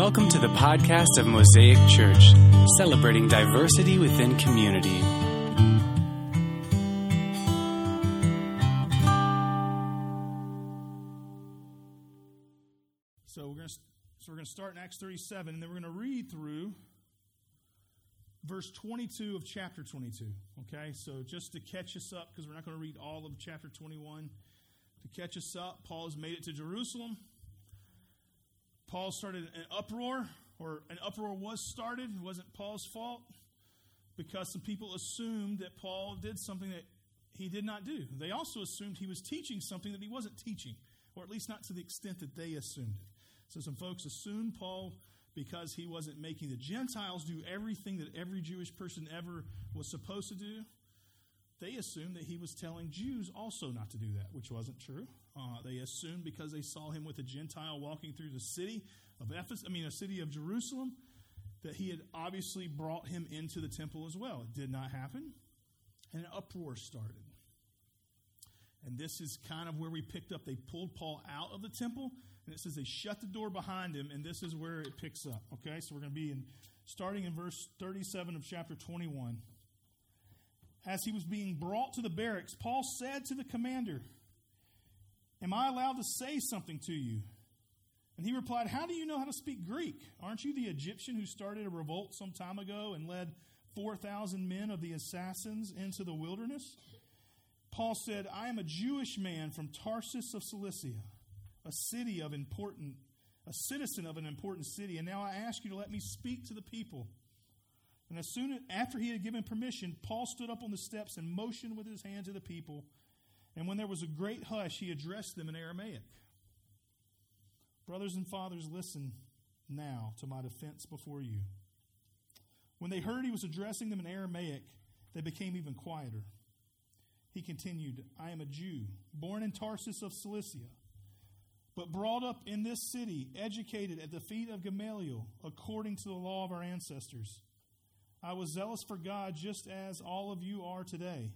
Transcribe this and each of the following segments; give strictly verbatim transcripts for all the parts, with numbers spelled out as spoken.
Welcome to the podcast of Mosaic Church, celebrating diversity within community. So we're going to so we're going to start in Acts thirty-seven, and then we're going to read through verse twenty-two of chapter twenty-two. Okay, so just to catch us up, because we're not going to read all of chapter twenty-one. To catch us up, Paul has made it to Jerusalem. Paul started an uproar, or an uproar was started. It wasn't Paul's fault, because some people assumed that Paul did something that he did not do. They also assumed he was teaching something that he wasn't teaching, or at least not to the extent that they assumed it. So some folks assumed Paul, because he wasn't making the Gentiles do everything that every Jewish person ever was supposed to do, they assumed that he was telling Jews also not to do that, which wasn't true. Uh, they assumed because they saw him with a Gentile walking through the city of Ephesus, I mean, a city of Jerusalem, that he had obviously brought him into the temple as well. It did not happen, and an uproar started. And this is kind of where we picked up. They pulled Paul out of the temple, and it says they shut the door behind him, and this is where it picks up. Okay, so we're going to be in starting in verse thirty-seven of chapter twenty-one. As he was being brought to the barracks, Paul said to the commander, "Am I allowed to say something to you?" And he replied, "How do you know how to speak Greek? Aren't you the Egyptian who started a revolt some time ago and led four thousand men of the assassins into the wilderness?" Paul said, "I am a Jewish man from Tarsus of Cilicia, a city of important, a citizen of an important city, and now I ask you to let me speak to the people." And as soon as, after he had given permission, Paul stood up on the steps and motioned with his hand to the people. And when there was a great hush, he addressed them in Aramaic. "Brothers and fathers, listen now to my defense before you." When they heard he was addressing them in Aramaic, they became even quieter. He continued, "I am a Jew, born in Tarsus of Cilicia, but brought up in this city, educated at the feet of Gamaliel, according to the law of our ancestors. I was zealous for God just as all of you are today.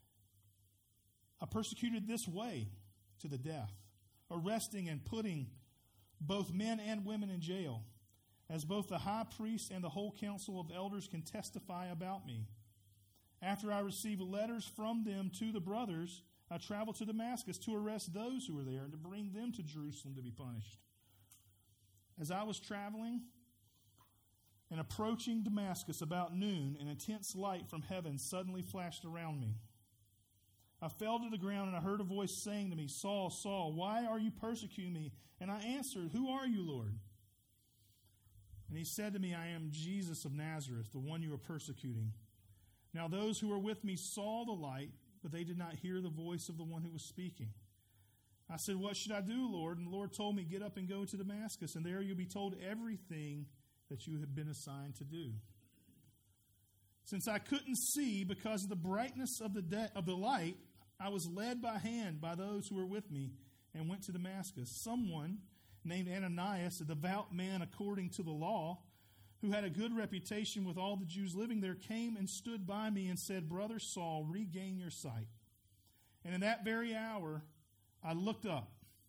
I persecuted this way to the death, arresting and putting both men and women in jail, as both the high priest and the whole council of elders can testify about me. After I received letters from them to the brothers, I traveled to Damascus to arrest those who were there and to bring them to Jerusalem to be punished. As I was traveling and approaching Damascus about noon, an intense light from heaven suddenly flashed around me. I fell to the ground and I heard a voice saying to me, 'Saul, Saul, why are you persecuting me?' And I answered, 'Who are you, Lord?' And he said to me, 'I am Jesus of Nazareth, the one you are persecuting.' Now those who were with me saw the light, but they did not hear the voice of the one who was speaking. I said, 'What should I do, Lord?' And the Lord told me, 'Get up and go to Damascus, and there you'll be told everything that you have been assigned to do.' Since I couldn't see because of the brightness of the de- of the light, I was led by hand by those who were with me and went to Damascus. Someone named Ananias, a devout man according to the law, who had a good reputation with all the Jews living there, came and stood by me and said, 'Brother Saul, regain your sight.' And in that very hour, I looked up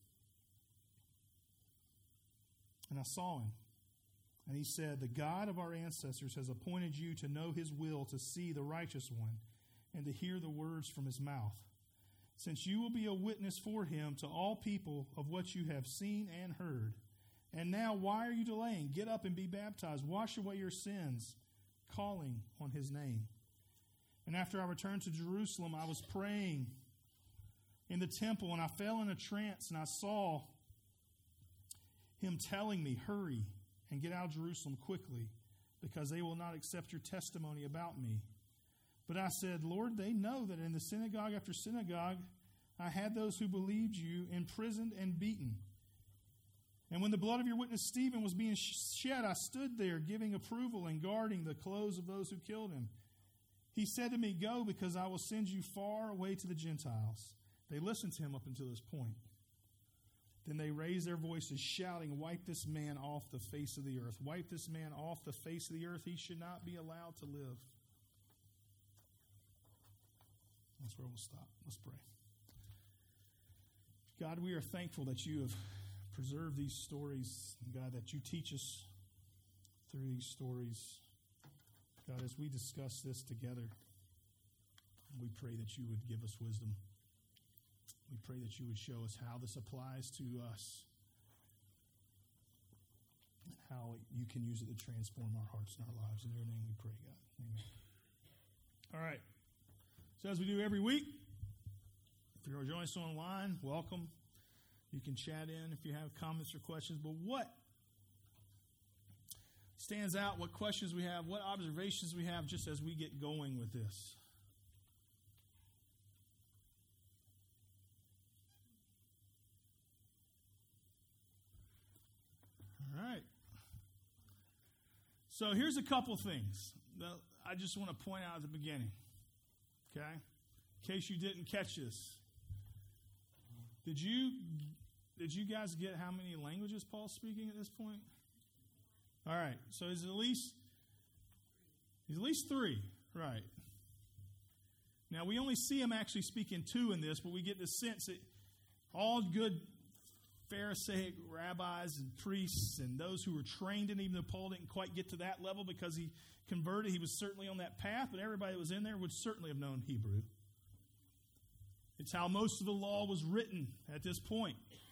and I saw him. And he said, 'The God of our ancestors has appointed you to know his will, to see the righteous one, and to hear the words from his mouth. Since you will be a witness for him to all people of what you have seen and heard. And now, why are you delaying? Get up and be baptized. Wash away your sins, calling on his name.' And after I returned to Jerusalem, I was praying in the temple, and I fell in a trance, and I saw him telling me, 'Hurry and get out of Jerusalem quickly, because they will not accept your testimony about me.' But I said, 'Lord, they know that in the synagogue after synagogue I had those who believed you imprisoned and beaten. And when the blood of your witness Stephen was being shed, I stood there giving approval and guarding the clothes of those who killed him.' He said to me, 'Go, because I will send you far away to the Gentiles.' They listened to him up until this point. Then they raised their voices, shouting, 'Wipe this man off the face of the earth. Wipe this man off the face of the earth. He should not be allowed to live.'" That's where we'll stop. Let's pray. God, we are thankful that you have preserved these stories, God, that you teach us through these stories. God, as we discuss this together, we pray that you would give us wisdom. We pray that you would show us how this applies to us, and how you can use it to transform our hearts and our lives. In your name we pray, God. Amen. All right. So as we do every week, if you're joining us online, welcome. You can chat in if you have comments or questions. But what stands out, what questions we have, what observations we have just as we get going with this? All right. So here's a couple things that I just want to point out at the beginning. Okay? In case you didn't catch this. Did you did you guys get how many languages Paul's speaking at this point? All right. So he's at least he's at least three. Right. Now we only see him actually speaking two in this, but we get the sense that all good Pharisaic rabbis and priests and those who were trained in, even though Paul didn't quite get to that level because he converted, he was certainly on that path, but everybody that was in there would certainly have known Hebrew. It's how most of the law was written at this point.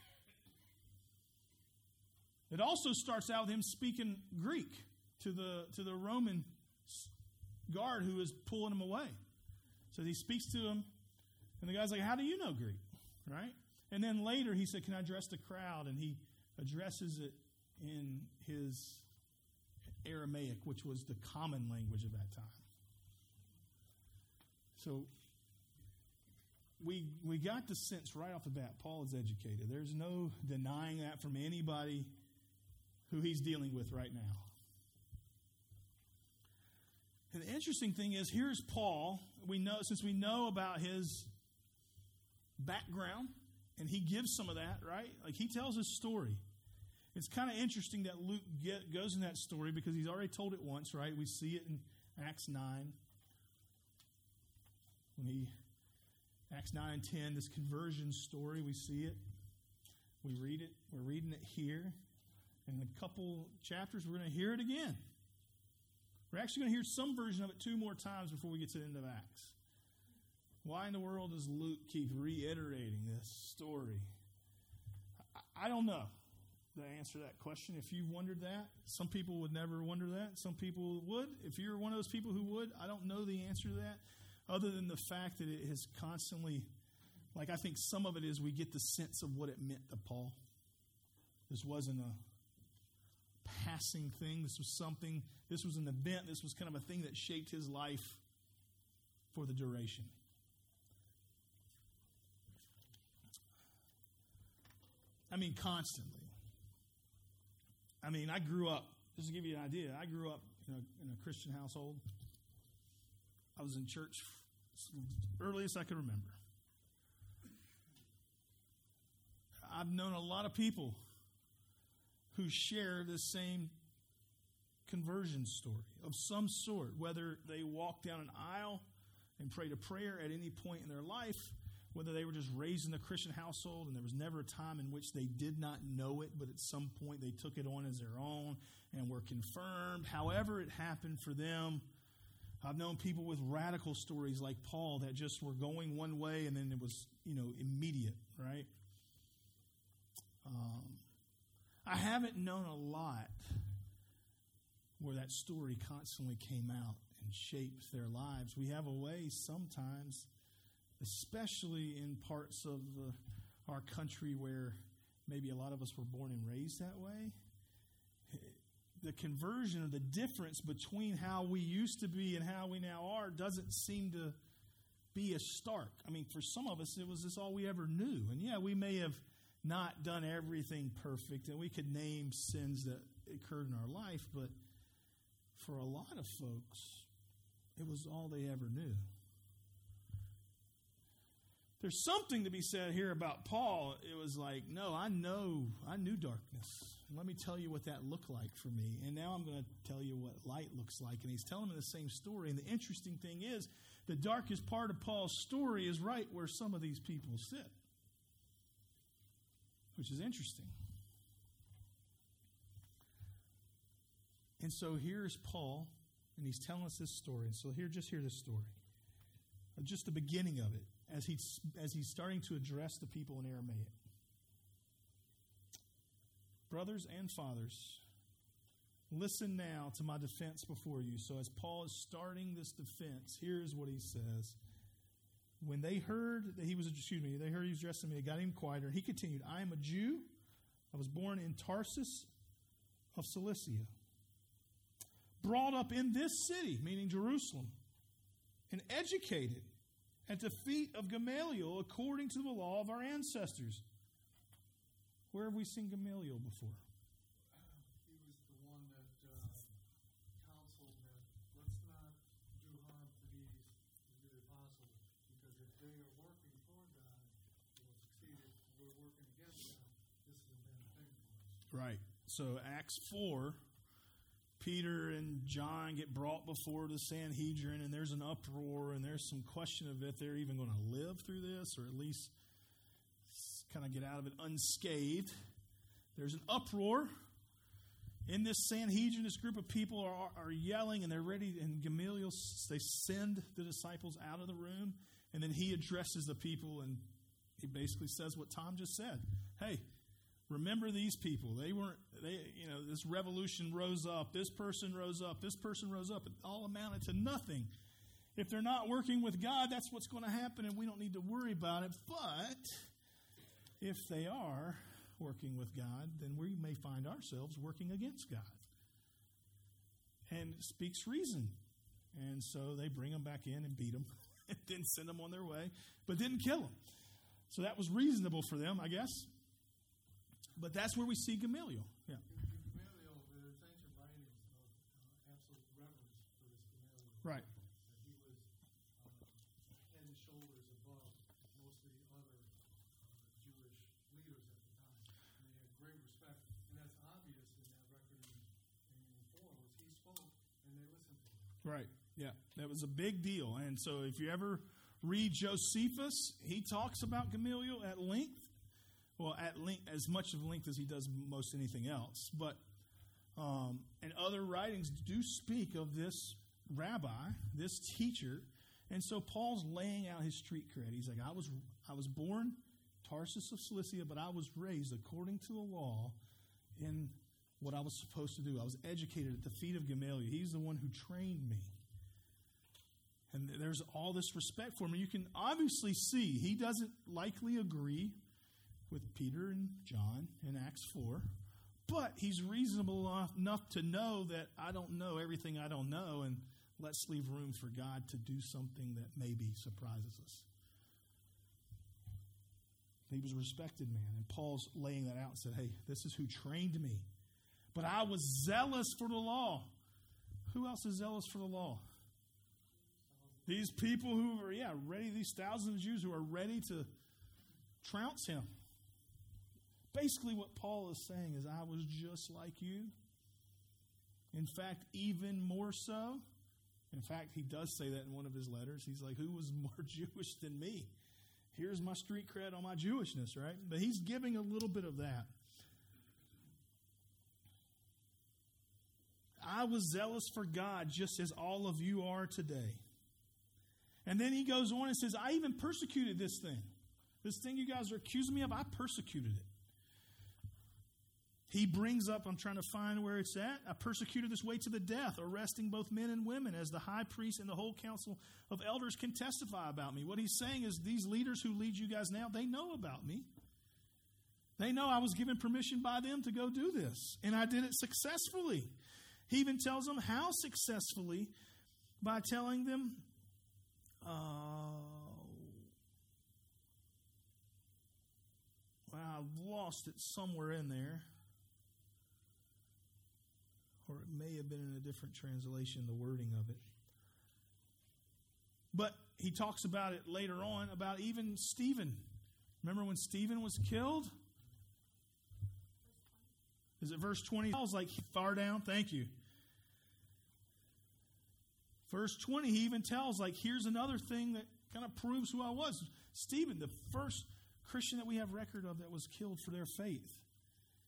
It also starts out with him speaking Greek to the to the Roman guard who is pulling him away. So he speaks to him, and the guy's like, "How do you know Greek?" Right? And then later he said, "Can I address the crowd?" And he addresses it in his Aramaic, which was the common language of that time. So we we got the sense right off the bat, Paul is educated. There's no denying that from anybody who he's dealing with right now. And the interesting thing is, here's Paul. We know, since we know about his background, and he gives some of that, right? Like he tells his story. It's kind of interesting that Luke get, goes in that story because he's already told it once, right? We see it in Acts nine. When he, Acts nine and ten, this conversion story, we see it. We read it. We're reading it here. In a couple chapters, we're going to hear it again. We're actually going to hear some version of it two more times before we get to the end of Acts. Why in the world does Luke keep reiterating this story? I don't know the answer to that question. If you've wondered that, some people would never wonder that. Some people would. If you're one of those people who would, I don't know the answer to that, other than the fact that it has constantly, like I think some of it is we get the sense of what it meant to Paul. This wasn't a passing thing. This was something, this was an event. This was kind of a thing that shaped his life for the duration. I mean, constantly. I mean, I grew up, just to give you an idea, I grew up in a, in a Christian household. I was in church earliest I could remember. I've known a lot of people who share the same conversion story of some sort, whether they walked down an aisle and prayed a prayer at any point in their life, whether they were just raised in a Christian household and there was never a time in which they did not know it, but at some point they took it on as their own and were confirmed. However it happened for them, I've known people with radical stories like Paul that just were going one way and then it was, you know, immediate, right? Um, I haven't known a lot where that story constantly came out and shaped their lives. We have a way sometimes, especially in parts of the, our country where maybe a lot of us were born and raised that way. The conversion or the difference between how we used to be and how we now are doesn't seem to be as stark. I mean, for some of us, it was just all we ever knew. And yeah, we may have not done everything perfect, and we could name sins that occurred in our life, but for a lot of folks, it was all they ever knew. There's something to be said here about Paul. It was like, no, I know, I knew darkness. Let me tell you what that looked like for me. And now I'm going to tell you what light looks like. And he's telling me the same story. And the interesting thing is, the darkest part of Paul's story is right where some of these people sit, which is interesting. And so here's Paul, and he's telling us this story. And so here, just hear this story. Just the beginning of it, as he's, as he's starting to address the people in Aramaic. Brothers and fathers, listen now to my defense before you. So as Paul is starting this defense, here's what he says. When they heard that he was, excuse me, they heard he was addressing me, it got him quieter. He continued, I am a Jew. I was born in Tarsus of Cilicia. Brought up in this city, meaning Jerusalem, and educated at the feet of Gamaliel according to the law of our ancestors. Where have we seen Gamaliel before? He was the one that uh, counseled that let's not do harm to these to the apostles, because if they are working for God, they will succeed. If we're working against God, this is a bad thing for us. Right. So Acts four, Peter and John get brought before the Sanhedrin, and there's an uproar, and there's some question of if they're even going to live through this, or at least kind of get out of it unscathed. There's an uproar. In this Sanhedrin, this group of people are, are yelling, and they're ready, and Gamaliel, they send the disciples out of the room, and then he addresses the people, and he basically says what Tom just said. Hey, remember these people. They weren't, they, you know, this revolution rose up. This person rose up. This person rose up. It all amounted to nothing. If they're not working with God, that's what's going to happen, and we don't need to worry about it. But if they are working with God, then we may find ourselves working against God. And speaks reason. And so they bring them back in and beat them, and then send them on their way, but didn't kill them. So that was reasonable for them, I guess. But that's where we see Gamaliel. Yeah. Gamaliel, there's ancient writings of uh, absolute reverence for this Gamaliel. Right. That he was uh, head and shoulders above most of the other uh, Jewish leaders at the time. And they had great respect. And that's obvious in that record in, in four, was he spoke and they listened to him. Right. Yeah. That was a big deal. And so if you ever read Josephus, he talks about Gamaliel at length. Well, at length, as much of length as he does most anything else. But, um, and other writings do speak of this rabbi, this teacher. And so Paul's laying out his street cred. He's like, I was, I was born Tarsus of Cilicia, but I was raised according to the law in what I was supposed to do. I was educated at the feet of Gamaliel. He's the one who trained me. And there's all this respect for him. And you can obviously see he doesn't likely agree with Peter and John in Acts four. But he's reasonable enough to know that I don't know everything I don't know, and let's leave room for God to do something that maybe surprises us. He was a respected man, and Paul's laying that out and said, hey, this is who trained me. But I was zealous for the law. Who else is zealous for the law? These people who are, yeah, ready, these thousands of Jews who are ready to trounce him. Basically, what Paul is saying is, I was just like you. In fact, even more so. In fact, he does say that in one of his letters. He's like, who was more Jewish than me? Here's my street cred on my Jewishness, right? But he's giving a little bit of that. I was zealous for God just as all of you are today. And then he goes on and says, I even persecuted this thing. This thing you guys are accusing me of, I persecuted it. He brings up, I'm trying to find where it's at, I persecuted this way to the death, arresting both men and women, as the high priest and the whole council of elders can testify about me. What he's saying is these leaders who lead you guys now, they know about me. They know I was given permission by them to go do this, and I did it successfully. He even tells them how successfully, by telling them, uh, well, I've lost it somewhere in there. Or it may have been in a different translation, the wording of it. But he talks about it later on, about even Stephen. Remember when Stephen was killed? Is it verse twenty? I was like far down. Thank you. Verse twenty, he even tells, like, here's another thing that kind of proves who I was. Stephen, the first Christian that we have record of that was killed for their faith.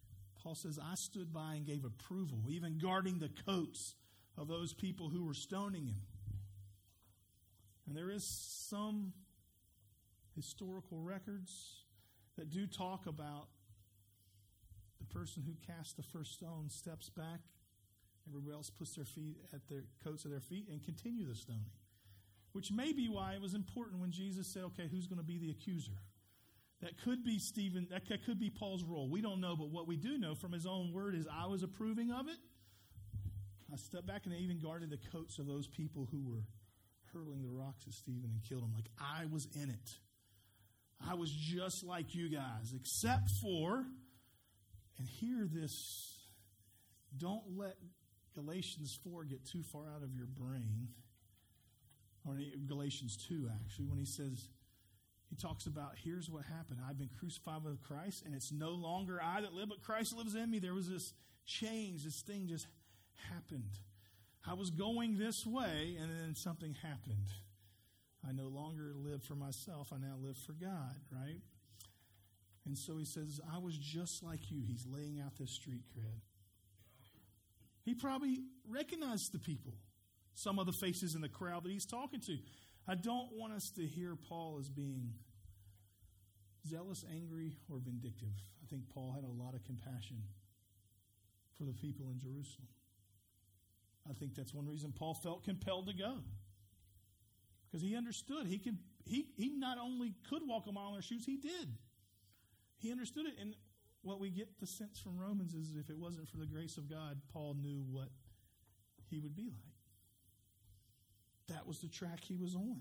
Paul says, I stood by and gave approval, even guarding the coats of those people who were stoning him. And there is some historical records that do talk about the person who cast the first stone steps back, everybody else puts their feet at their coats of their feet and continue the stoning. Which may be why it was important when Jesus said, okay, who's going to be the accuser? That could be Stephen, that could be Paul's role. We don't know, but what we do know from his own word is I was approving of it. I stepped back and I even guarded the coats of those people who were hurling the rocks at Stephen and killed him. Like I was in it. I was just like you guys, except for, and hear this, don't let Galatians four get too far out of your brain, or Galatians two actually, when he says, he talks about, here's what happened. I've been crucified with Christ, and it's no longer I that live, but Christ lives in me. There was this change, this thing just happened. I was going this way, and then something happened. I no longer live for myself. I now live for God, right? And so he says, I was just like you. He's laying out this street cred. He probably recognized the people, some of the faces in the crowd that he's talking to. I don't want us to hear Paul as being zealous, angry, or vindictive. I think Paul had a lot of compassion for the people in Jerusalem. I think that's one reason Paul felt compelled to go. Because he understood. He could. He, he not only could walk a mile in their shoes, he did. He understood it. And what we get the sense from Romans is if it wasn't for the grace of God, Paul knew what he would be like. That was the track he was on.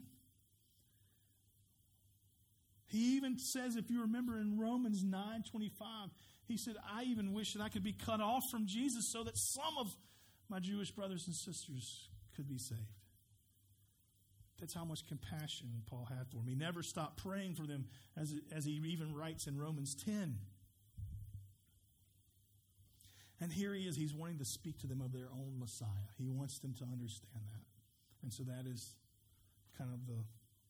He even says, if you remember in Romans nine twenty-five, he said, I even wish that I could be cut off from Jesus so that some of my Jewish brothers and sisters could be saved. That's how much compassion Paul had for them. He never stopped praying for them, as, as he even writes in Romans ten. And here he is. He's wanting to speak to them of their own Messiah. He wants them to understand that. And so that is kind of the,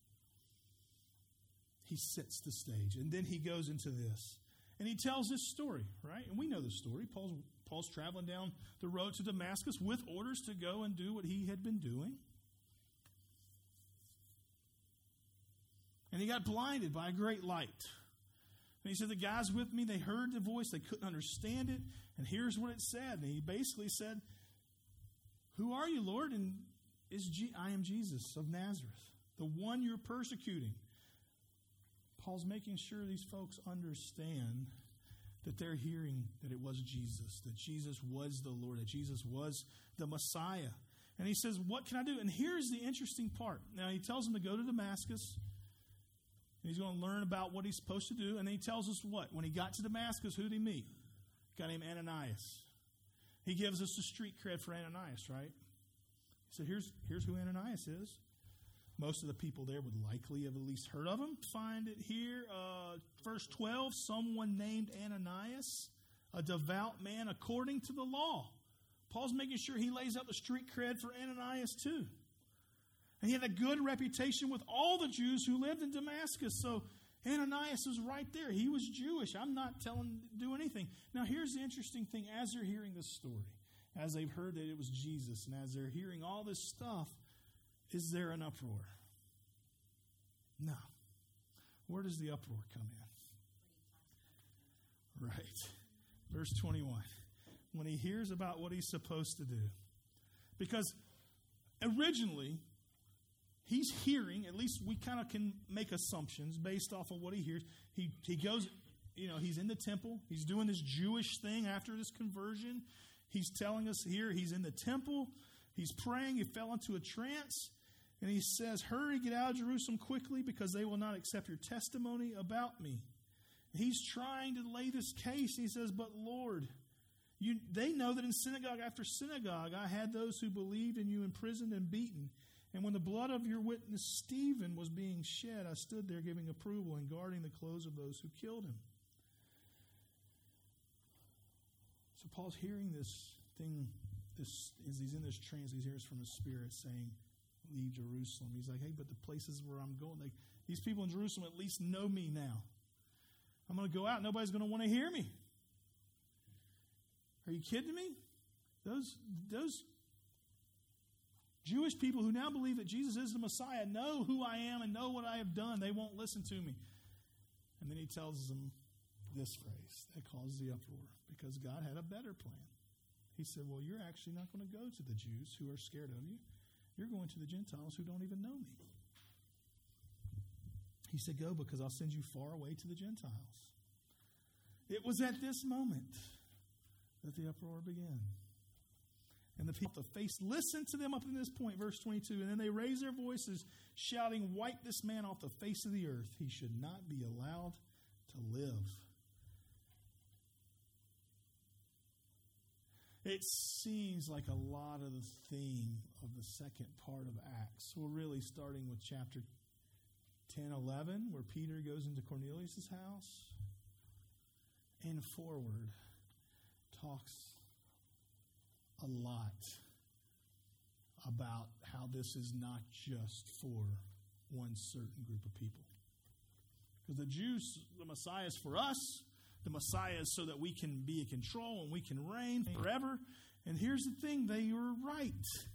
he sets the stage. And then he goes into this. And he tells this story, right? And we know the story. Paul's, Paul's traveling down the road to Damascus with orders to go and do what he had been doing. And he got blinded by a great light. And he said, the guys with me, they heard the voice. They couldn't understand it. And here's what it said. And he basically said, who are you, Lord? And is G- I am Jesus of Nazareth, the one you're persecuting. Paul's making sure these folks understand that they're hearing that it was Jesus, that Jesus was the Lord, that Jesus was the Messiah. And he says, what can I do? And here's the interesting part. Now, he tells them to go to Damascus. And he's going to learn about what he's supposed to do. And then he tells us what? When he got to Damascus, who did he meet? A guy named Ananias. He gives us the street cred for Ananias, right? So here's, here's who Ananias is. Most of the people there would likely have at least heard of him. Find it here, uh, verse twelve. Someone named Ananias, a devout man according to the law. Paul's making sure he lays out the street cred for Ananias too. And he had a good reputation with all the Jews who lived in Damascus. So Ananias is right there. He was Jewish. I'm not telling him to do anything. Now here's the interesting thing. As they're hearing this story, as they've heard that it was Jesus, and as they're hearing all this stuff, is there an uproar? No. Where does the uproar come in? Right. Verse twenty-one. When he hears about what he's supposed to do. Because originally, he's hearing, at least we kind of can make assumptions based off of what he hears. He he goes, you know, he's in the temple. He's doing this Jewish thing after this conversion. He's telling us here he's in the temple. He's praying. He fell into a trance. And he says, hurry, get out of Jerusalem quickly because they will not accept your testimony about me. He's trying to lay this case. He says, but Lord, you, they know that in synagogue after synagogue I had those who believed in you imprisoned and beaten. And when the blood of your witness Stephen was being shed, I stood there giving approval and guarding the clothes of those who killed him. So Paul's hearing this thing, this as he's in this trance, he hears from the Spirit saying, leave Jerusalem. He's like, hey, but the places where I'm going, like these people in Jerusalem at least know me now. I'm going to go out. Nobody's going to want to hear me. Are you kidding me? Those, those Jewish people who now believe that Jesus is the Messiah know who I am and know what I have done. They won't listen to me. And then he tells them this phrase that causes the uproar because God had a better plan. He said, well, you're actually not going to go to the Jews who are scared of you. You're going to the Gentiles who don't even know me. He said, go because I'll send you far away to the Gentiles. It was at this moment that the uproar began. And the people of the face listened to them up to this point, verse twenty-two. And then they raised their voices, shouting, wipe this man off the face of the earth. He should not be allowed to live. It seems like a lot of the theme of the second part of Acts. We're really starting with chapter ten, eleven, where Peter goes into Cornelius' house, and forward talks a lot about how this is not just for one certain group of people. Because the Jews, the Messiah is for us. The Messiah is so that we can be in control and we can reign forever. And here's the thing, they were right.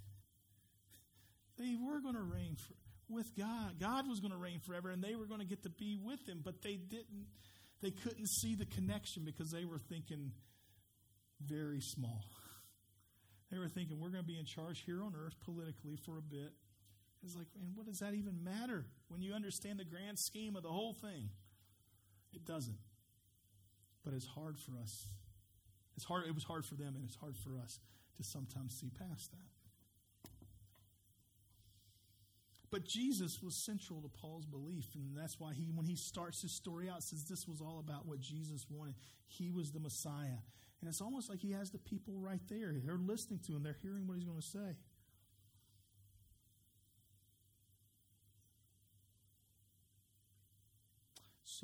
They were going to reign for, with God. God was going to reign forever, and they were going to get to be with him. But they didn't, they couldn't see the connection because they were thinking very small. They were thinking, we're going to be in charge here on earth politically for a bit. It's like, man, what does that even matter when you understand the grand scheme of the whole thing? It doesn't. But it's hard for us. It's hard. It was hard for them, and it's hard for us to sometimes see past that. But Jesus was central to Paul's belief, and that's why he, when he starts his story out, says this was all about what Jesus wanted. He was the Messiah. And it's almost like he has the people right there. They're listening to him. They're hearing what he's going to say. So,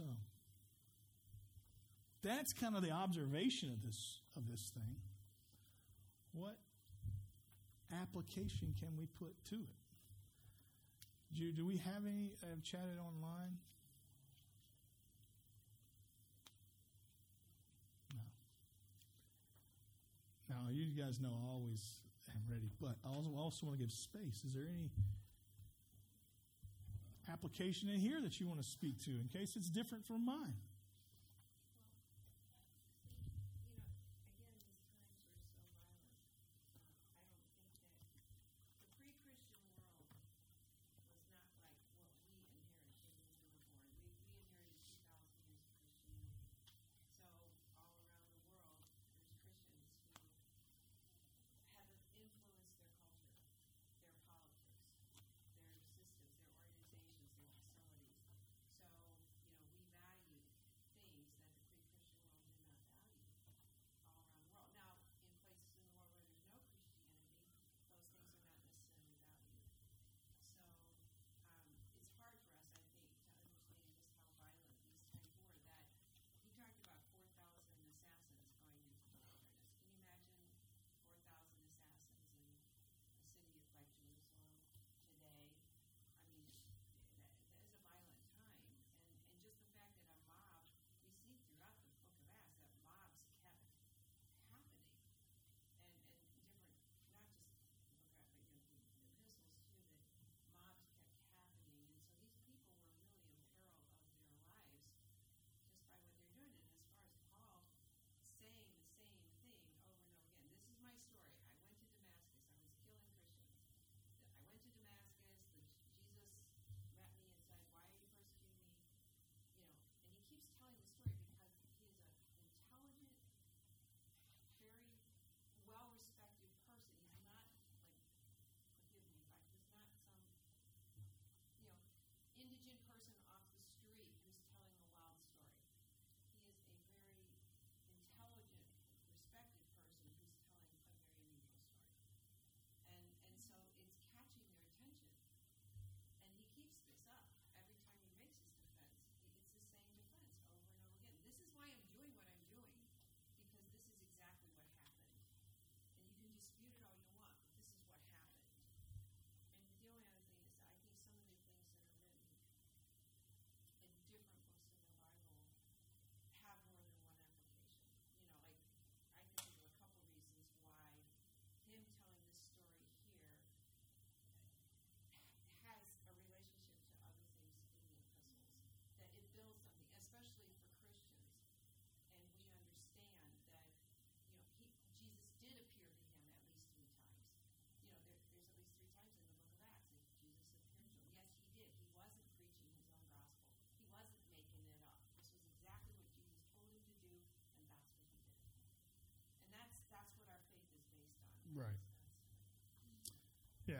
that's kind of the observation of this of this thing. What application can we put to it? Do, do we have any that have chatted online? No. Now, you guys know I always am ready, but I also, also want to give space. Is there any application in here that you want to speak to in case it's different from mine?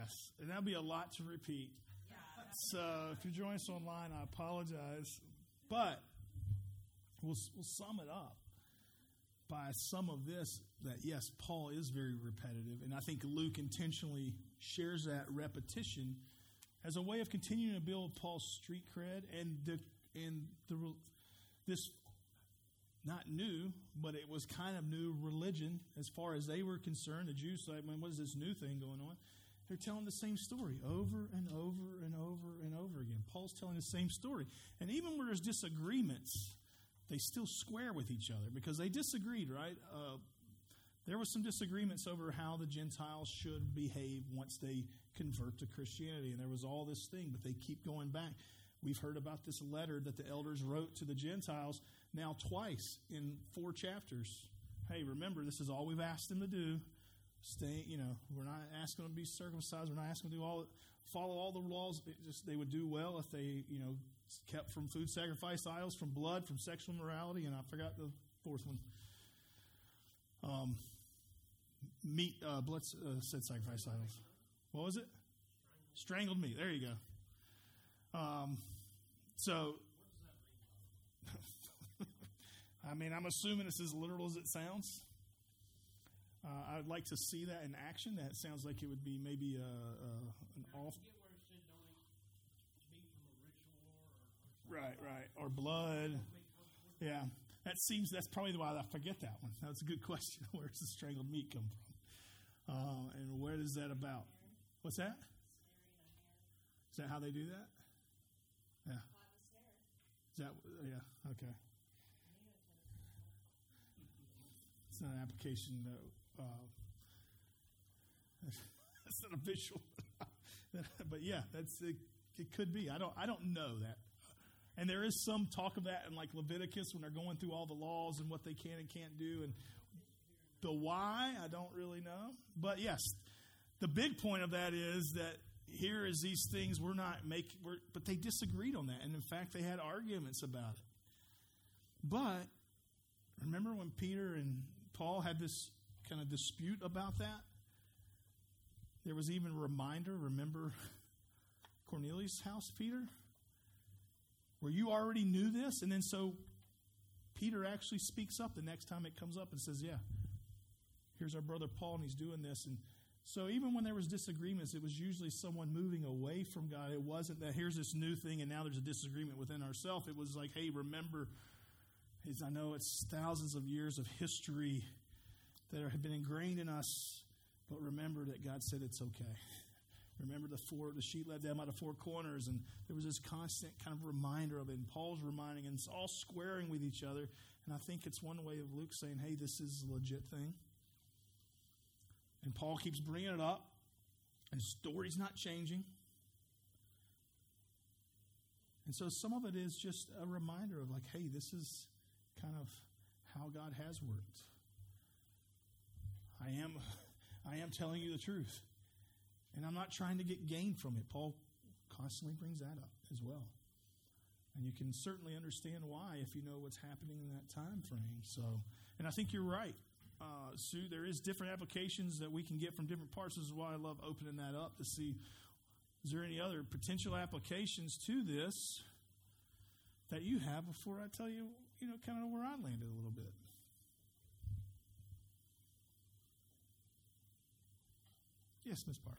Yes, and that'll be a lot to repeat. So if you're joining us online, I apologize. But we'll, we'll sum it up by some of this, that yes, Paul is very repetitive. And I think Luke intentionally shares that repetition as a way of continuing to build Paul's street cred. And the and the this, not new, but it was kind of new religion as far as they were concerned. The Jews like, man, what is this new thing going on? They're telling the same story over and over and over and over again. Paul's telling the same story. And even where there's disagreements, they still square with each other because they disagreed, right? Uh, there was some disagreements over how the Gentiles should behave once they convert to Christianity. And there was all this thing, but they keep going back. We've heard about this letter that the elders wrote to the Gentiles now twice in four chapters. Hey, remember, this is all we've asked them to do. Stay, you know, we're not asking them to be circumcised. We're not asking them to do all, follow all the laws. It just they would do well if they, you know, kept from food sacrifice idols, from blood, from sexual immorality, and I forgot the fourth one. Um, meat, uh, blood, uh, said sacrifice idols. What was it? Strangled meat. There you go. Um, so, I mean, I'm assuming it's as literal as it sounds. Uh, I'd like to see that in action. That sounds like it would be maybe a, a, an off. Right, right, or blood. Yeah, that seems. That's probably why I forget that one. That's a good question. Where does the strangled meat come from? Uh, and what is that about? What's that? Is that how they do that? Yeah. Is that? Yeah. Okay. It's not an application though. Uh, that's not a visual, but yeah, that's it, it. Could be. I don't. I don't know that. And there is some talk of that in like Leviticus when they're going through all the laws and what they can and can't do, and the why I don't really know. But yes, the big point of that is that here is these things we're not making, we're, but they disagreed on that, and in fact they had arguments about it. But remember when Peter and Paul had this kind of dispute about that? There was even a reminder, remember Cornelius' house, Peter? Where you already knew this, and then so Peter actually speaks up the next time it comes up and says, yeah, here's our brother Paul, and he's doing this. And so even when there was disagreements, it was usually someone moving away from God. It wasn't that here's this new thing, and now there's a disagreement within ourselves. It was like, hey, remember, I know it's thousands of years of history that have been ingrained in us, but remember that God said it's okay. Remember the four, the sheep led them out of four corners, and there was this constant kind of reminder of it, and Paul's reminding, and it's all squaring with each other, and I think it's one way of Luke saying, hey, this is a legit thing. And Paul keeps bringing it up, and the story's not changing. And so some of it is just a reminder of like, hey, this is kind of how God has worked. I am, I am telling you the truth. And I'm not trying to get gain from it. Paul constantly brings that up as well. And you can certainly understand why if you know what's happening in that time frame. So, and I think you're right, uh, Sue. There is different applications that we can get from different parts. This is why I love opening that up to see, is there any other potential applications to this that you have before I tell you, you know, kind of where I landed a little bit. Yes, Miss Barbara.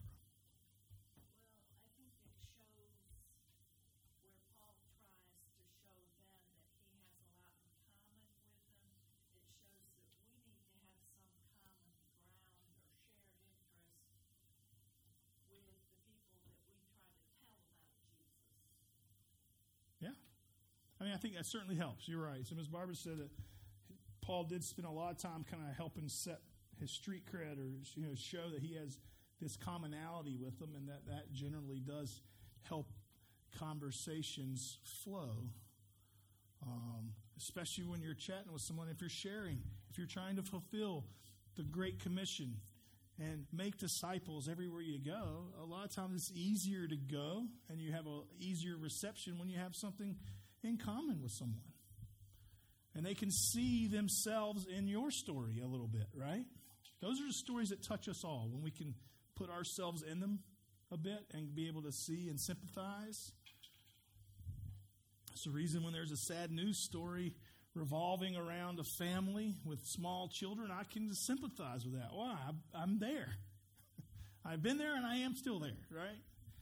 I mean, I think that certainly helps. You're right. So Miz Barbara said that Paul did spend a lot of time kind of helping set his street cred, or you know, show that he has this commonality with them, and that that generally does help conversations flow, um, especially when you're chatting with someone. If you're sharing, if you're trying to fulfill the Great Commission and make disciples everywhere you go, a lot of times it's easier to go, and you have an easier reception when you have something in common with someone. And they can see themselves in your story a little bit, right? Those are the stories that touch us all when we can put ourselves in them. a bit and be able to see and sympathize. It's the reason when there's a sad news story revolving around a family with small children, I can sympathize with that. Why? I'm there. I've been there and I am still there, right?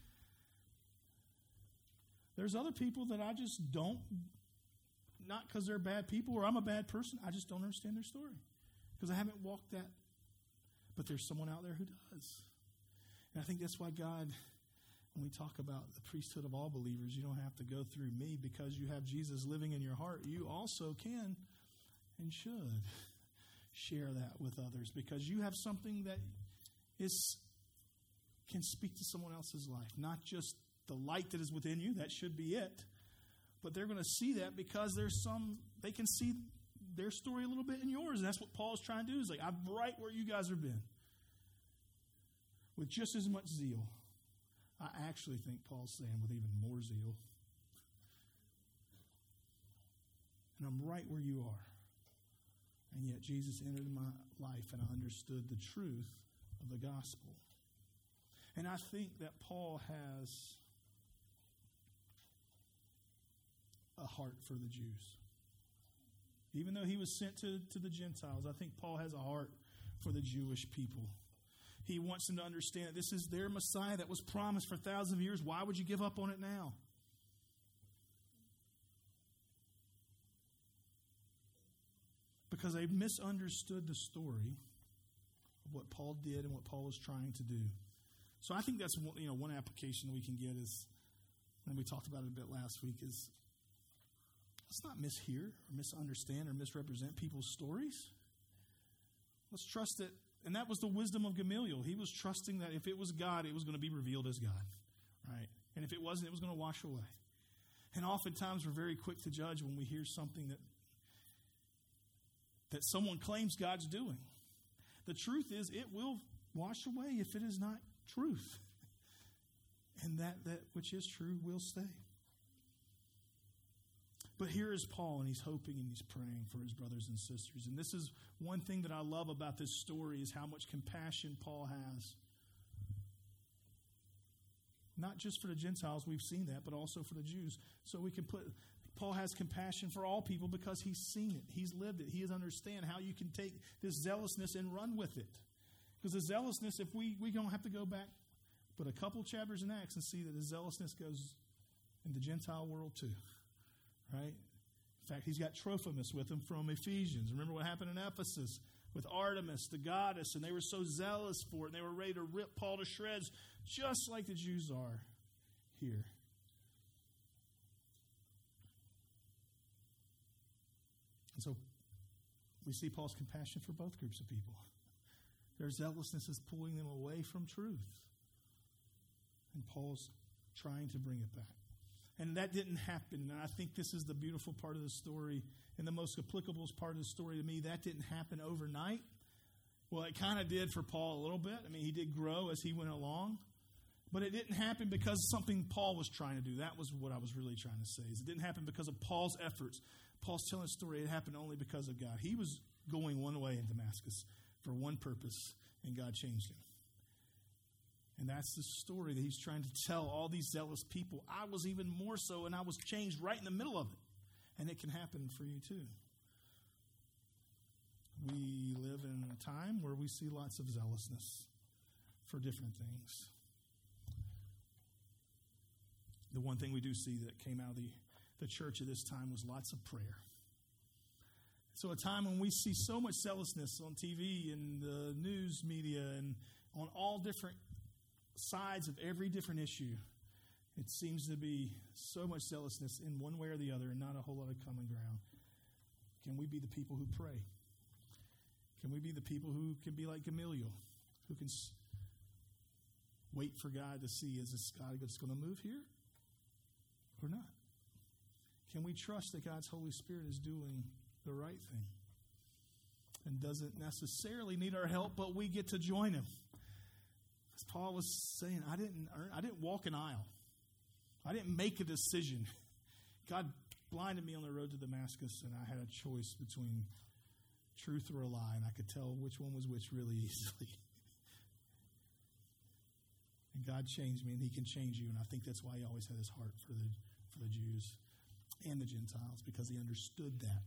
There's other people that I just don't, not because they're bad people or I'm a bad person, I just don't understand their story because I haven't walked that. But there's someone out there who does. And I think that's why God, when we talk about the priesthood of all believers, you don't have to go through me because you have Jesus living in your heart. You also can and should share that with others because you have something that is can speak to someone else's life, not just the light that is within you. That should be it. But they're going to see that because there's some, they can see their story a little bit in yours. And that's what Paul's trying to do. Is like, I'm right where you guys have been. With just as much zeal. I actually think Paul's saying with even more zeal. And I'm right where you are. And yet Jesus entered my life and I understood the truth of the gospel. And I think that Paul has a heart for the Jews. Even though he was sent to, to the Gentiles, I think Paul has a heart for the Jewish people. He wants them to understand that this is their Messiah that was promised for thousands of years. Why would you give up on it now? Because they misunderstood the story of what Paul did and what Paul was trying to do. So I think that's one, you know, one application we can get is, and we talked about it a bit last week, is let's not mishear or misunderstand or misrepresent people's stories. Let's trust that, and that was the wisdom of Gamaliel. He was trusting that if it was God, it was going to be revealed as God, right? And if it wasn't, it was going to wash away. And oftentimes we're very quick to judge when we hear something that that someone claims God's doing. The truth is, it will wash away if it is not truth. And that, that which is true will stay. But here is Paul, and he's hoping and he's praying for his brothers and sisters. And this is one thing that I love about this story is how much compassion Paul has. Not just for the Gentiles, we've seen that, but also for the Jews. So we can put, Paul has compassion for all people because he's seen it. He's lived it. He has understand how you can take this zealousness and run with it. Because the zealousness, if we, we don't have to go back but a couple chapters in Acts and see that the zealousness goes in the Gentile world too. Right? In fact, he's got Trophimus with him from Ephesians. Remember what happened in Ephesus with Artemis, the goddess, and they were so zealous for it, and they were ready to rip Paul to shreds, just like the Jews are here. And so we see Paul's compassion for both groups of people. Their zealousness is pulling them away from truth. And Paul's trying to bring it back. And that didn't happen. And I think this is the beautiful part of the story and the most applicable part of the story to me. That didn't happen overnight. Well, it kind of did for Paul a little bit. I mean, he did grow as he went along. But it didn't happen because of something Paul was trying to do. That was what I was really trying to say. Is it didn't happen because of Paul's efforts. Paul's telling a story. It happened only because of God. He was going one way in Damascus for one purpose, and God changed him. And that's the story that he's trying to tell all these zealous people. I was even more so, and I was changed right in the middle of it. And it can happen for you too. We live in a time where we see lots of zealousness for different things. The one thing we do see that came out of the, the church at this time was lots of prayer. So a time when we see so much zealousness on T V and the news media and on all different sides of every different issue, it seems to be so much zealousness in one way or the other and not a whole lot of common ground. Can we be the people who pray? Can we be the people who can be like Gamaliel, who can s- wait for God to see, is this God that's going to move here or not? Can we trust that God's Holy Spirit is doing the right thing and doesn't necessarily need our help, but we get to join him? As Paul was saying, I didn't earn, I didn't walk an aisle. I didn't make a decision. God blinded me on the road to Damascus, and I had a choice between truth or a lie, and I could tell which one was which really easily. And God changed me, and he can change you. And I think that's why he always had his heart for the for the Jews and the Gentiles, because he understood that.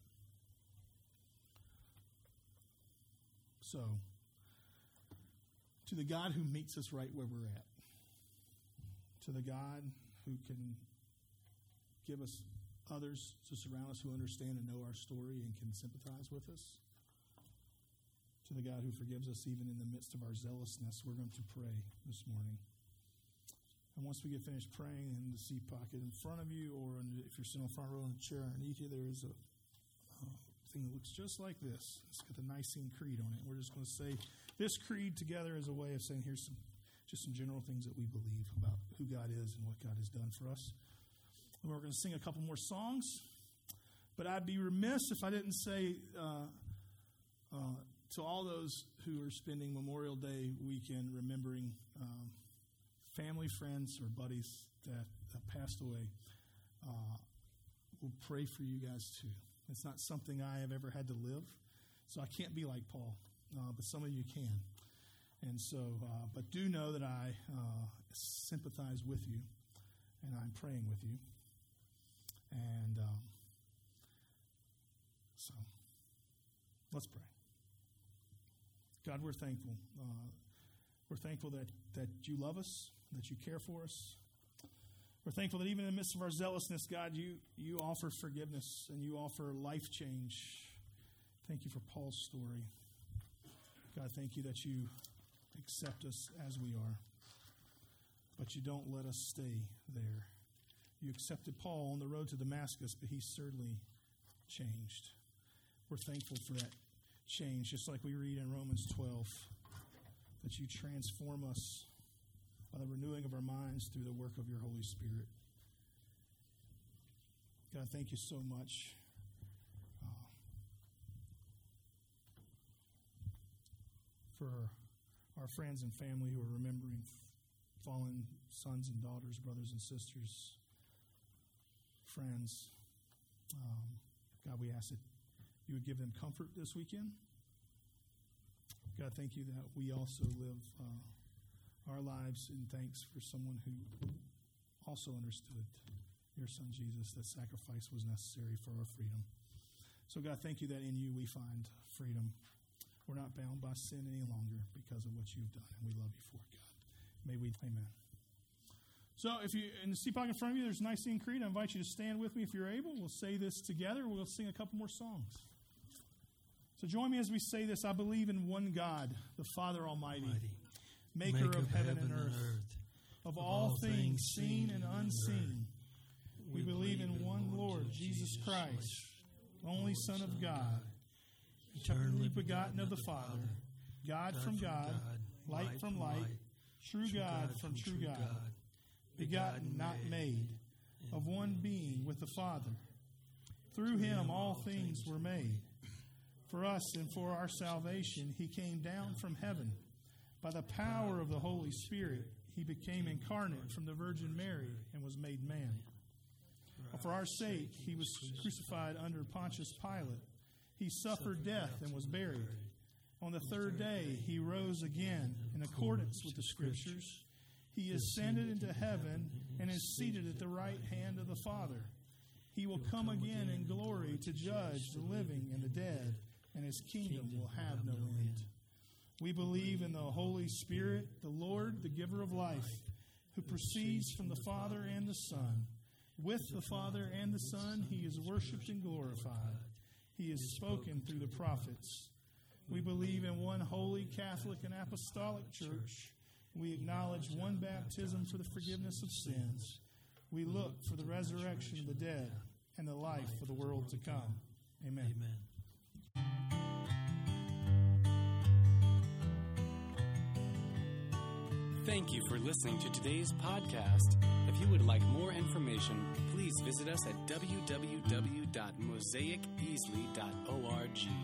So, to the God who meets us right where we're at, to the God who can give us others to surround us who understand and know our story and can sympathize with us, to the God who forgives us even in the midst of our zealousness, we're going to pray this morning. And once we get finished praying, in the seat pocket in front of you, or in, if you're sitting on the front row in the chair underneath you, there is a uh, thing that looks just like this. It's got the Nicene Creed on it. We're just going to say this creed together as a way of saying, here's some just some general things that we believe about who God is and what God has done for us. And we're going to sing a couple more songs. But I'd be remiss if I didn't say uh, uh, to all those who are spending Memorial Day weekend remembering um, family, friends, or buddies that, that passed away, uh, we'll pray for you guys too. It's not something I have ever had to live, so I can't be like Paul, uh, but some of you can. And so, uh, but do know that I uh, sympathize with you, and I'm praying with you. And um, so, let's pray. God, we're thankful. Uh, we're thankful that, that you love us, that you care for us. We're thankful that even in the midst of our zealousness, God, you, you offer forgiveness and you offer life change. Thank you for Paul's story. God, thank you that you accept us as we are, but you don't let us stay there. You accepted Paul on the road to Damascus, but he certainly changed. We're thankful for that change, just like we read in Romans twelve, that you transform us by the renewing of our minds through the work of your Holy Spirit. God, thank you so much uh, for our friends and family who are remembering fallen sons and daughters, brothers and sisters, friends. Um, God, we ask that you would give them comfort this weekend. God, thank you that we also live uh, our lives in thanks for someone who also understood your son Jesus, that sacrifice was necessary for our freedom. So God, thank you that in you we find freedom. We're not bound by sin any longer because of what you've done, and we love you for it, God. May we, amen. So if you, in the seat pocket in front of you, there's Nicene Creed. I invite you to stand with me if you're able. We'll say this together. We'll sing a couple more songs. So join me as we say this. I believe in one God, the Father Almighty, Almighty. Maker, Maker of heaven, heaven and earth, and earth, of all things seen and unseen. We, we believe in one Lord, Jesus Christ, only Son of God, eternally begotten of the Father, God from God, light from light, true God from true God, begotten, not made, of one being with the Father. Through him all things were made. For us and for our salvation, he came down from heaven. By the power of the Holy Spirit, he became incarnate from the Virgin Mary and was made man. For our sake, he was crucified under Pontius Pilate. He suffered death and was buried. On the third day, he rose again in accordance with the Scriptures. He ascended into heaven and is seated at the right hand of the Father. He will come again in glory to judge the living and the dead, and his kingdom will have no end. We believe in the Holy Spirit, the Lord, the giver of life, who proceeds from the Father and the Son. With the Father and the Son, he is worshipped and glorified. He is spoken through the prophets. We believe in one holy, Catholic, and apostolic church. We acknowledge one baptism for the forgiveness of sins. We look for the resurrection of the dead and the life for the world to come. Amen. Amen. Thank you for listening to today's podcast. If you would like more information, please visit us at w w w dot mosaic easley dot org.